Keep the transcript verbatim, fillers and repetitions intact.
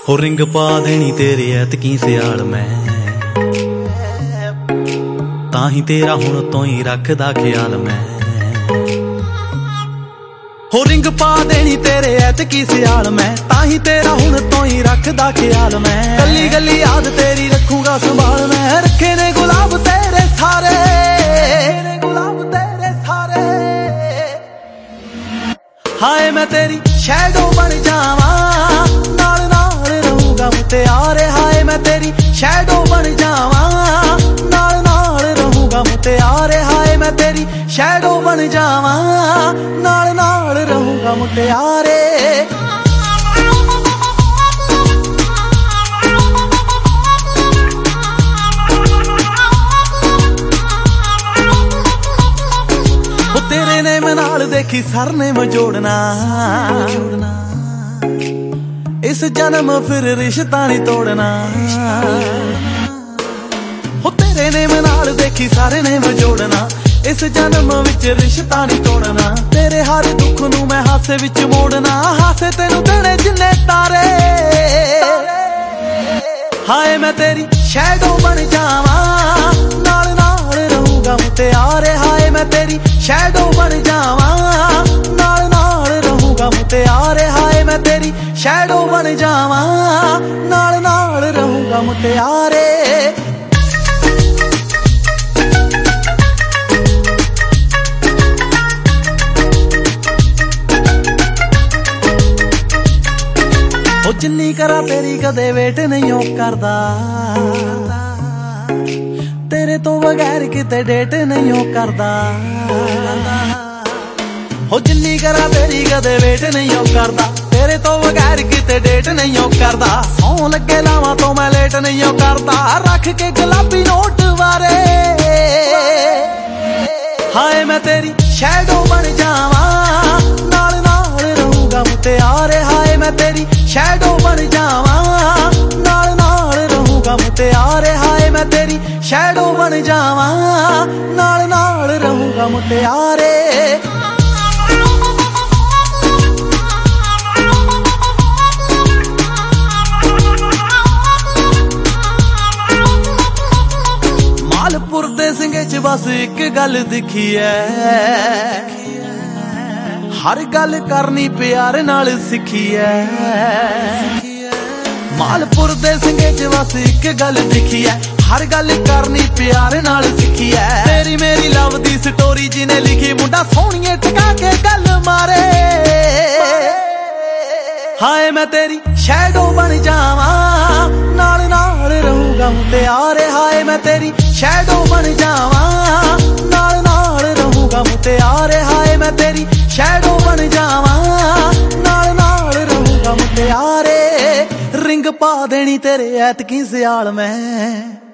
हो रिंग पा देनी तेरे ऐतकी सियाल मैं ताही तेरा हुण तो ही रखदा ख्याल मैं। हो रिंग पा देनी तेरे ऐतकी सियाल मैं ताही तेरा हुण तो ही रखदा ख्याल मैं। गली गली याद तेरी रखूंगा संभाल मैं। रखे ने गुलाब तेरे सारे गुलाब तेरे सारे हाय मैं तेरी शैडो बन जावा नाल नाल रहूंगा मुटियारे। हाय मैं तेरी शैडो बन जावा नाल नाल रहूंगा मुटियारे। हाय मैं तेरी शैडो बन जावा नाल नाल रहूंगा मुटियारे। तेरे ने मैं नाल देखी सर ने मैं जोड़ना इस जन्म फिर रिश्ता नहीं तोड़ना। हो तेरे ने मैं नाल देखी सारे ने मैं जोड़ना इस जन्म विच रिश्ता नहीं तोड़ना। तेरे हर दुख नू मैं हासे विच मोड़ना हासे तेनू देने जिन्ने तारे। हाय मैं तेरी शैडो बन जावा नाल नाल रहूंगा मुटियारे। हाय मैं तेरी शैडो बन जावा नाल नाल रहूंगा मुटियारे। हाय मैं तेरी शैडो बन जावा नाल नाल रहूंगा मुटियारे। ओ जिन्नी करा तेरी कदे वेट नहीं ओ करदा तेरे तो बगैर किते डेट नहीं ओ करदा। हो जिन्नी करा तेरी कदे वेट नहीं ओ करदा तेरे तो बगैर किते डेट नहीं ओ करदा। सौ लगे लावां तो मैं लेट नहीं ओ करदा रख के गुलाबी नोट वारे। हाय मैं तेरी शैडो बन जावा नाल नाल रहूंगा मुटियारे। हाय मैं तेरी शैडो बन जावा नाल नाल रहूंगा मुटियारे। हाय मैं तेरी शैडो बन जावा नाल नाल रहूंगा मुटियारे। मालपुर दे सिंगे च बस एक गल दिखी है हर गल करनी प्यार नाल सिखी है। मालपुर दे सिंगे च बस एक गल दिखी है हर गल करनी प्यार नाल सिखी है। तेरी मेरी लव दी स्टोरी जिने लिखी मुंडा सोहणिए टका के गल मारे। हाय मैं तेरी शैडो बन जावा नाल नाल रहूंगा मुटियारे। हाय मैं तेरी शैडो बन जावा नाल नाल रहूंगा मुटियारे। हाय मैं तेरी शैडो बन जावा नाल नाल रहूंगा मुटियारे। रिंग पा देनी तेरे ऐतकी सियाल मैं।